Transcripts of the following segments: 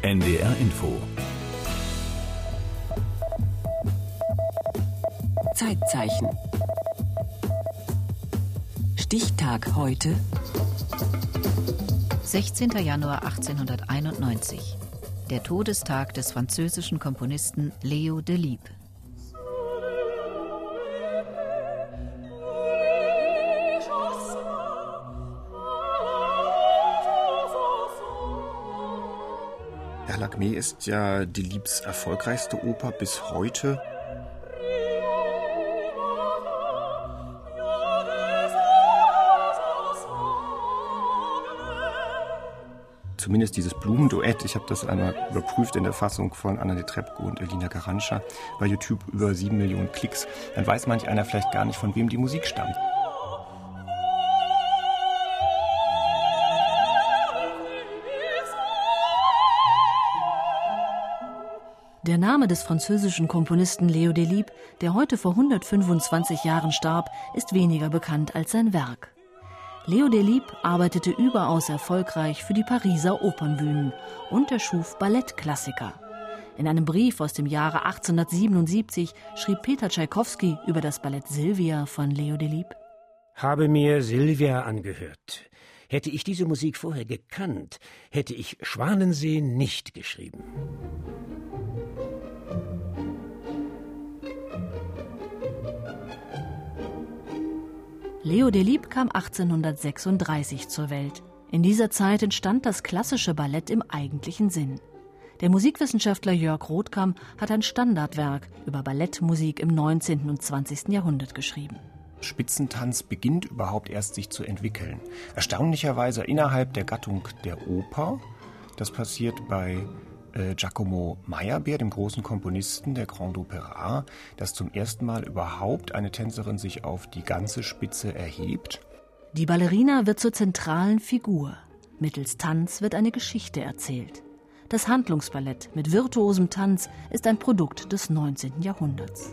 NDR Info. Zeitzeichen. Stichtag heute. 16. Januar 1891. Der Todestag des französischen Komponisten Leo Delibes. Lacmet ist ja Delibes erfolgreichste Oper bis heute. Zumindest dieses Blumenduett, ich habe das einmal überprüft in der Fassung von Anna Netrebko und Elina Garantscha, bei YouTube über 7 Millionen Klicks. Dann weiß manch einer vielleicht gar nicht, von wem die Musik stammt. Der Name des französischen Komponisten Leo Delibes, der heute vor 125 Jahren starb, ist weniger bekannt als sein Werk. Leo Delibes arbeitete überaus erfolgreich für die Pariser Opernbühnen und er schuf Ballettklassiker. In einem Brief aus dem Jahre 1877 schrieb Peter Tschaikowski über das Ballett Silvia von Leo Delibes: Habe mir Silvia angehört. Hätte ich diese Musik vorher gekannt, hätte ich Schwanensee nicht geschrieben. Leo Delibes kam 1836 zur Welt. In dieser Zeit entstand das klassische Ballett im eigentlichen Sinn. Der Musikwissenschaftler Jörg Rothkam hat ein Standardwerk über Ballettmusik im 19. und 20. Jahrhundert geschrieben. Spitzentanz beginnt überhaupt erst sich zu entwickeln. Erstaunlicherweise innerhalb der Gattung der Oper. Das passiert bei Giacomo Meyerbeer, dem großen Komponisten der Grand Opéra, dass zum ersten Mal überhaupt eine Tänzerin sich auf die ganze Spitze erhebt. Die Ballerina wird zur zentralen Figur. Mittels Tanz wird eine Geschichte erzählt. Das Handlungsballett mit virtuosem Tanz ist ein Produkt des 19. Jahrhunderts.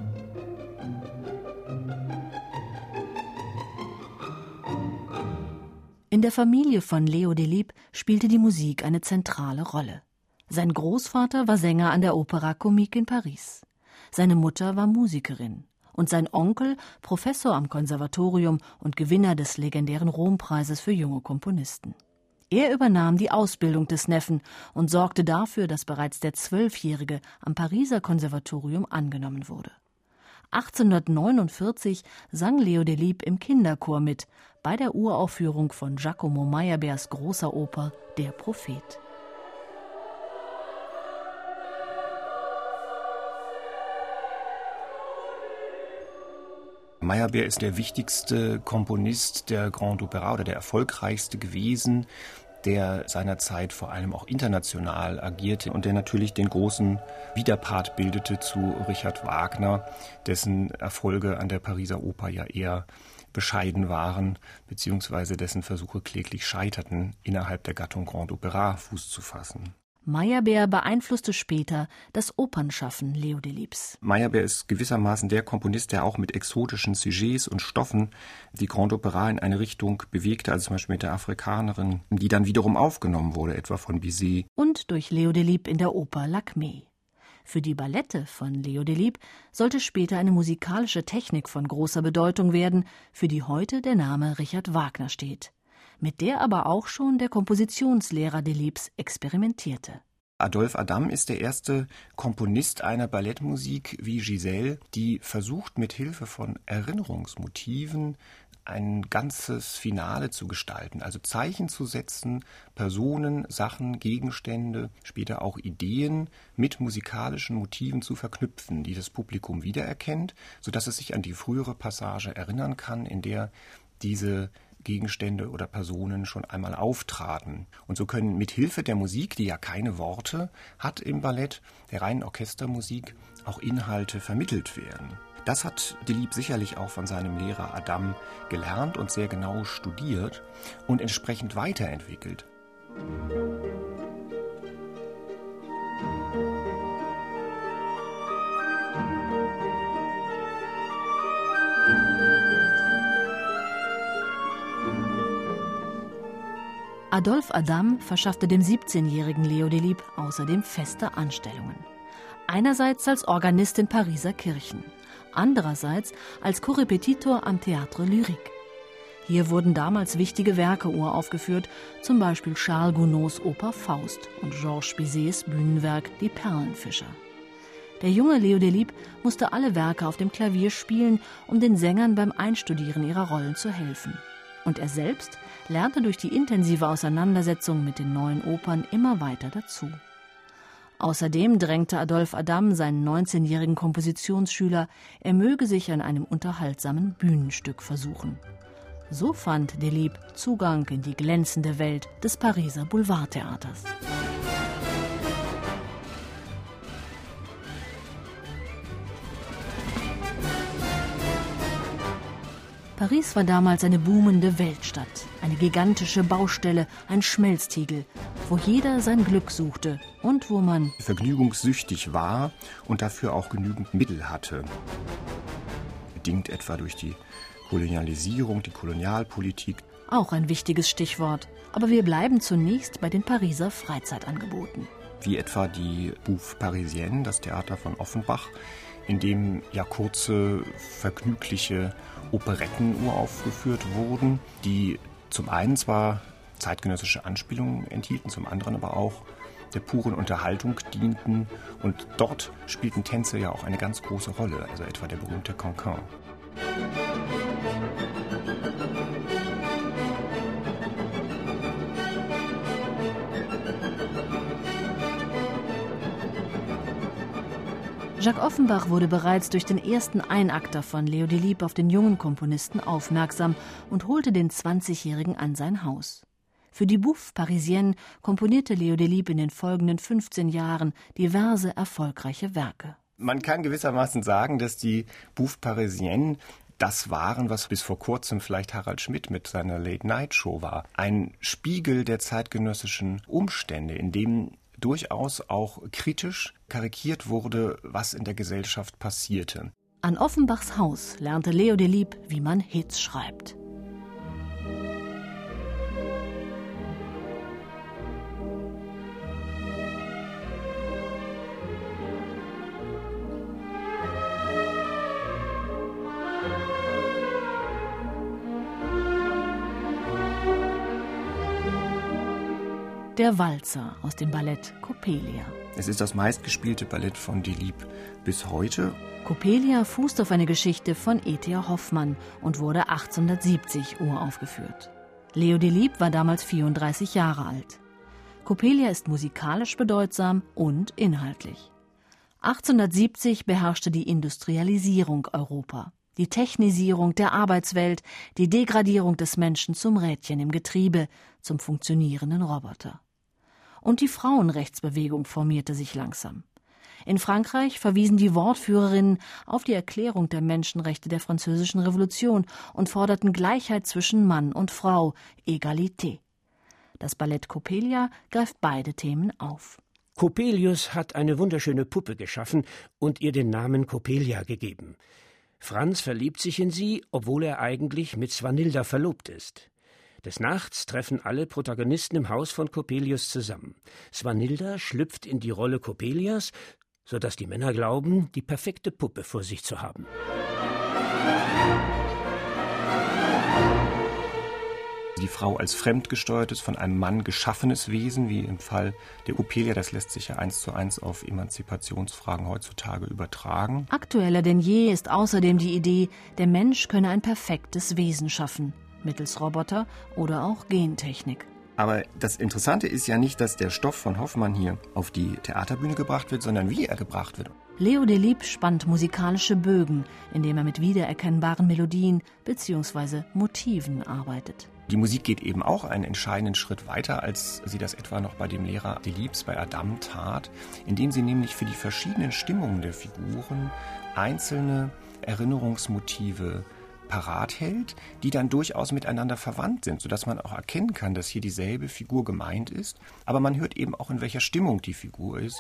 In der Familie von Leo Delibes spielte die Musik eine zentrale Rolle. Sein Großvater war Sänger an der Opéra Comique in Paris. Seine Mutter war Musikerin und sein Onkel Professor am Konservatorium und Gewinner des legendären Rompreises für junge Komponisten. Er übernahm die Ausbildung des Neffen und sorgte dafür, dass bereits der 12-Jährige am Pariser Konservatorium angenommen wurde. 1849 sang Leo Delibes im Kinderchor mit, bei der Uraufführung von Giacomo Meyerbeers großer Oper Der Prophet. Meyerbeer ist der wichtigste Komponist der Grand Opéra oder der erfolgreichste gewesen, der seinerzeit vor allem auch international agierte und der natürlich den großen Widerpart bildete zu Richard Wagner, dessen Erfolge an der Pariser Oper ja eher bescheiden waren, beziehungsweise dessen Versuche kläglich scheiterten, innerhalb der Gattung Grand Opéra Fuß zu fassen. Meyerbeer beeinflusste später das Opernschaffen Leo Delibes. Meyerbeer ist gewissermaßen der Komponist, der auch mit exotischen Sujets und Stoffen die Grand Opéra in eine Richtung bewegte, also zum Beispiel mit der Afrikanerin, die dann wiederum aufgenommen wurde, etwa von Bizet. Und durch Leo Delibes in der Oper Lacmet. Für die Ballette von Leo Delibes sollte später eine musikalische Technik von großer Bedeutung werden, für die heute der Name Richard Wagner steht, mit der aber auch schon der Kompositionslehrer Delibes experimentierte. Adolphe Adam ist der erste Komponist einer Ballettmusik wie Giselle, die versucht, mit Hilfe von Erinnerungsmotiven ein ganzes Finale zu gestalten, also Zeichen zu setzen, Personen, Sachen, Gegenstände, später auch Ideen mit musikalischen Motiven zu verknüpfen, die das Publikum wiedererkennt, sodass es sich an die frühere Passage erinnern kann, in der diese Gegenstände oder Personen schon einmal auftraten. Und so können mit Hilfe der Musik, die ja keine Worte hat im Ballett, der reinen Orchestermusik, auch Inhalte vermittelt werden. Das hat Delibes sicherlich auch von seinem Lehrer Adam gelernt und sehr genau studiert und entsprechend weiterentwickelt. Adolphe Adam verschaffte dem 17-jährigen Leo Delibes außerdem feste Anstellungen. Einerseits als Organist in Pariser Kirchen, andererseits als Korrepetitor am Théâtre Lyrique. Hier wurden damals wichtige Werke uraufgeführt, zum Beispiel Charles Gounods Oper Faust und Georges Bizets Bühnenwerk Die Perlenfischer. Der junge Leo Delibes musste alle Werke auf dem Klavier spielen, um den Sängern beim Einstudieren ihrer Rollen zu helfen. Und er selbst lernte durch die intensive Auseinandersetzung mit den neuen Opern immer weiter dazu. Außerdem drängte Adolphe Adam seinen 19-jährigen Kompositionsschüler, er möge sich an einem unterhaltsamen Bühnenstück versuchen. So fand Delibes Zugang in die glänzende Welt des Pariser Boulevardtheaters. Paris war damals eine boomende Weltstadt, eine gigantische Baustelle, ein Schmelztiegel, wo jeder sein Glück suchte und wo man vergnügungssüchtig war und dafür auch genügend Mittel hatte. Bedingt etwa durch die Kolonialisierung, die Kolonialpolitik. Auch ein wichtiges Stichwort. Aber wir bleiben zunächst bei den Pariser Freizeitangeboten. Wie etwa die Bouffe Parisienne, das Theater von Offenbach, in dem ja kurze, vergnügliche Operetten uraufgeführt wurden, die zum einen zwar zeitgenössische Anspielungen enthielten, zum anderen aber auch der puren Unterhaltung dienten. Und dort spielten Tänze ja auch eine ganz große Rolle, also etwa der berühmte Cancan. Jacques Offenbach wurde bereits durch den ersten Einakter von Leo Delibes auf den jungen Komponisten aufmerksam und holte den 20-Jährigen an sein Haus. Für die Bouffe Parisienne komponierte Leo Delibes in den folgenden 15 Jahren diverse erfolgreiche Werke. Man kann gewissermaßen sagen, dass die Bouffe Parisienne das waren, was bis vor kurzem vielleicht Harald Schmidt mit seiner Late-Night-Show war. Ein Spiegel der zeitgenössischen Umstände, in dem durchaus auch kritisch karikiert wurde, was in der Gesellschaft passierte. An Offenbachs Haus lernte Leo Delibes, wie man Hits schreibt. Der Walzer aus dem Ballett Coppelia. Es ist das meistgespielte Ballett von Delibes bis heute. Coppelia fußt auf eine Geschichte von E.T.A. Hoffmann und wurde 1870 uraufgeführt. Leo Delibes war damals 34 Jahre alt. Coppelia ist musikalisch bedeutsam und inhaltlich. 1870 beherrschte die Industrialisierung Europa, die Technisierung der Arbeitswelt, die Degradierung des Menschen zum Rädchen im Getriebe, zum funktionierenden Roboter. Und die Frauenrechtsbewegung formierte sich langsam. In Frankreich verwiesen die Wortführerinnen auf die Erklärung der Menschenrechte der Französischen Revolution und forderten Gleichheit zwischen Mann und Frau, Egalité. Das Ballett Coppelia greift beide Themen auf. Coppelius hat eine wunderschöne Puppe geschaffen und ihr den Namen Coppelia gegeben. Franz verliebt sich in sie, obwohl er eigentlich mit Swanhilda verlobt ist. Des Nachts treffen alle Protagonisten im Haus von Coppelius zusammen. Swanhilda schlüpft in die Rolle Coppelias, sodass die Männer glauben, die perfekte Puppe vor sich zu haben. Die Frau als fremdgesteuertes, von einem Mann geschaffenes Wesen, wie im Fall der Coppelia, das lässt sich ja 1:1 auf Emanzipationsfragen heutzutage übertragen. Aktueller denn je ist außerdem die Idee, der Mensch könne ein perfektes Wesen schaffen, mittels Roboter oder auch Gentechnik. Aber das Interessante ist ja nicht, dass der Stoff von Hoffmann hier auf die Theaterbühne gebracht wird, sondern wie er gebracht wird. Leo Delibes spannt musikalische Bögen, indem er mit wiedererkennbaren Melodien bzw. Motiven arbeitet. Die Musik geht eben auch einen entscheidenden Schritt weiter, als sie das etwa noch bei dem Lehrer Delibes, bei Adam tat, indem sie nämlich für die verschiedenen Stimmungen der Figuren einzelne Erinnerungsmotive parat hält, die dann durchaus miteinander verwandt sind, sodass man auch erkennen kann, dass hier dieselbe Figur gemeint ist, aber man hört eben auch, in welcher Stimmung die Figur ist.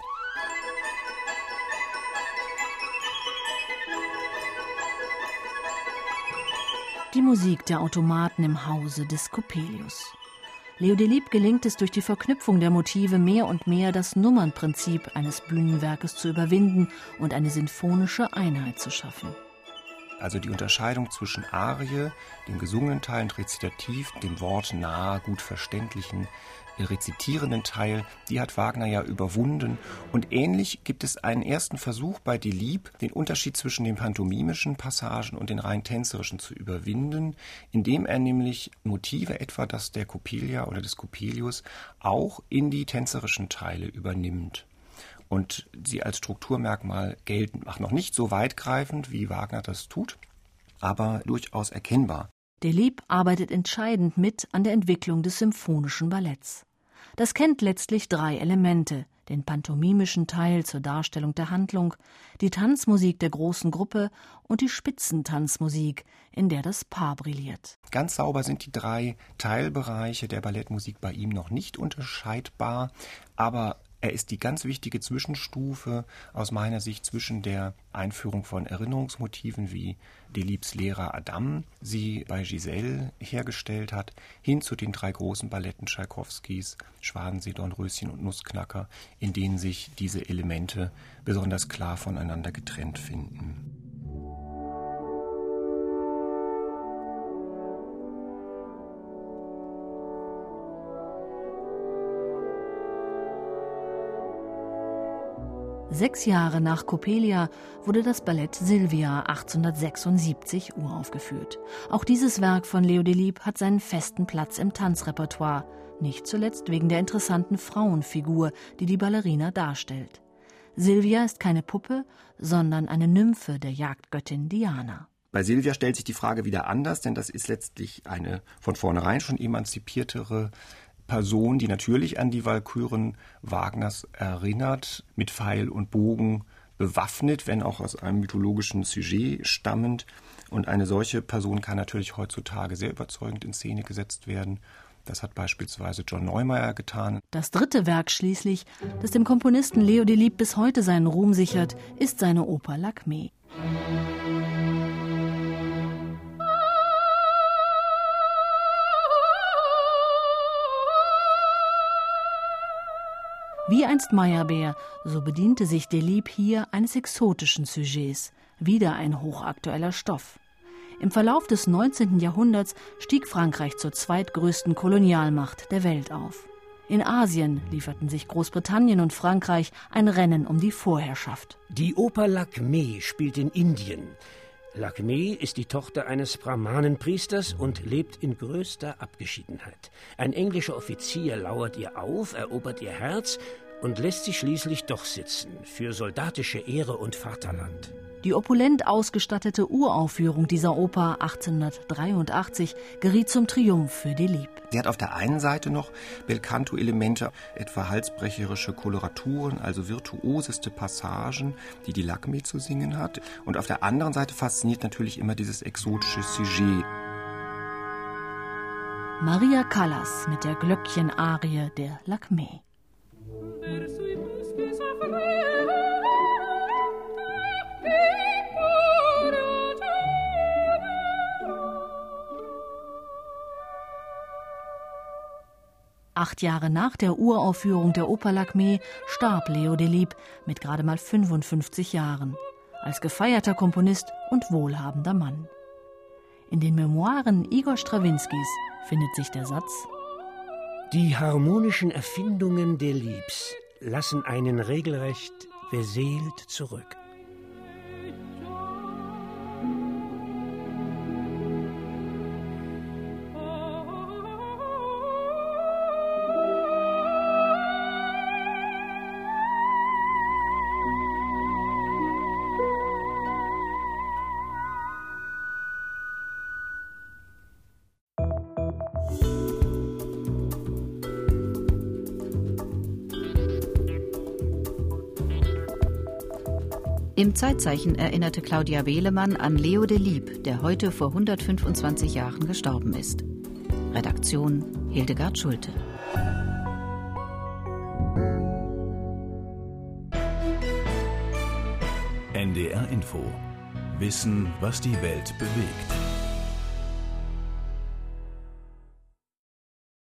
Die Musik der Automaten im Hause des Coppelius. Leo Delibes gelingt es durch die Verknüpfung der Motive mehr und mehr, das Nummernprinzip eines Bühnenwerkes zu überwinden und eine sinfonische Einheit zu schaffen. Also die Unterscheidung zwischen Arie, dem gesungenen Teil, und Rezitativ, dem wortnah, gut verständlichen, rezitierenden Teil, die hat Wagner ja überwunden. Und ähnlich gibt es einen ersten Versuch bei Delibes, den Unterschied zwischen den pantomimischen Passagen und den rein tänzerischen zu überwinden, indem er nämlich Motive, etwa das der Coppelia oder des Coppelius, auch in die tänzerischen Teile übernimmt und sie als Strukturmerkmal geltend macht. Noch nicht so weitgreifend, wie Wagner das tut, aber durchaus erkennbar. Delibes arbeitet entscheidend mit an der Entwicklung des symphonischen Balletts. Das kennt letztlich 3 Elemente: den pantomimischen Teil zur Darstellung der Handlung, die Tanzmusik der großen Gruppe und die Spitzentanzmusik, in der das Paar brilliert. Ganz sauber sind die 3 Teilbereiche der Ballettmusik bei ihm noch nicht unterscheidbar, aber er ist die ganz wichtige Zwischenstufe aus meiner Sicht zwischen der Einführung von Erinnerungsmotiven, wie Delibes Lehrer Adam sie bei Giselle hergestellt hat, hin zu den 3 großen Balletten Tschaikowskis, Schwanensee, Dornröschen und Nussknacker, in denen sich diese Elemente besonders klar voneinander getrennt finden. Sechs Jahre nach Coppelia wurde das Ballett Silvia 1876 uraufgeführt. Auch dieses Werk von Leo Delibes hat seinen festen Platz im Tanzrepertoire, nicht zuletzt wegen der interessanten Frauenfigur, die die Ballerina darstellt. Silvia ist keine Puppe, sondern eine Nymphe der Jagdgöttin Diana. Bei Silvia stellt sich die Frage wieder anders, denn das ist letztlich eine von vornherein schon emanzipiertere Person, die natürlich an die Walküren Wagners erinnert, mit Pfeil und Bogen bewaffnet, wenn auch aus einem mythologischen Sujet stammend. Und eine solche Person kann natürlich heutzutage sehr überzeugend in Szene gesetzt werden. Das hat beispielsweise John Neumeier getan. Das 3. Werk schließlich, das dem Komponisten Leo Delibes bis heute seinen Ruhm sichert, ist seine Oper Lakmé. Wie einst Meyerbeer, so bediente sich Delibes hier eines exotischen Sujets, wieder ein hochaktueller Stoff. Im Verlauf des 19. Jahrhunderts stieg Frankreich zur zweitgrößten Kolonialmacht der Welt auf. In Asien lieferten sich Großbritannien und Frankreich ein Rennen um die Vorherrschaft. Die Oper Lakmé spielt in Indien. Lakmé ist die Tochter eines Brahmanenpriesters und lebt in größter Abgeschiedenheit. Ein englischer Offizier lauert ihr auf, erobert ihr Herz und lässt sie schließlich doch sitzen für soldatische Ehre und Vaterland. Die opulent ausgestattete Uraufführung dieser Oper 1883 geriet zum Triumph für Delibes. Sie hat auf der einen Seite noch Belcanto-Elemente, etwa halsbrecherische Koloraturen, also virtuoseste Passagen, die die Lakmé zu singen hat. Und auf der anderen Seite fasziniert natürlich immer dieses exotische Sujet. Maria Callas mit der Glöckchenarie der Lakmé. 8 Jahre nach der Uraufführung der Oper Lakmé starb Leo Delibes mit gerade mal 55 Jahren, als gefeierter Komponist und wohlhabender Mann. In den Memoiren Igor Strawinskys findet sich der Satz: Die harmonischen Erfindungen Delibes lassen einen regelrecht beseelt zurück. Im Zeitzeichen erinnerte Claudia Behlemann an Leo Delibes, der heute vor 125 Jahren gestorben ist. Redaktion Hildegard Schulte. NDR Info. Wissen, was die Welt bewegt.